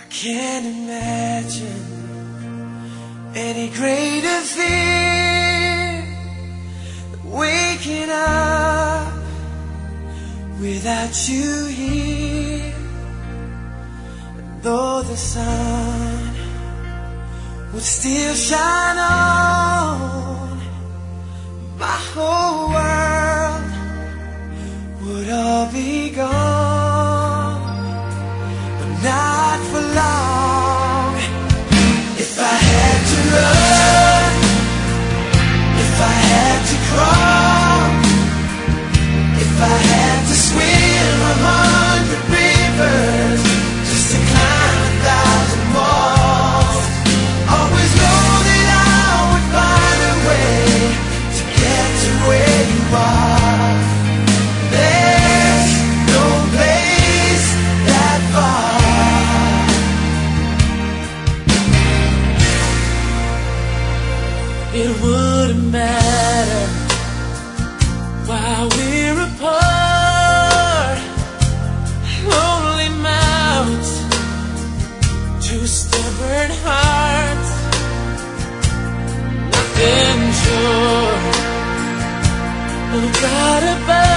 Can't imagine any greater fear than waking up without you here. And though the sun would still shine on, my whole world would all be gone, but not for long. If I had to run, if I had to crawl, if I had to swim 100 rivers just to climb 1,000 walls, always know that I would find a way to get to where you are. There's no place that far. It wouldn't matter while we're apart. Lonely mouths, two stubborn hearts, nothing sure about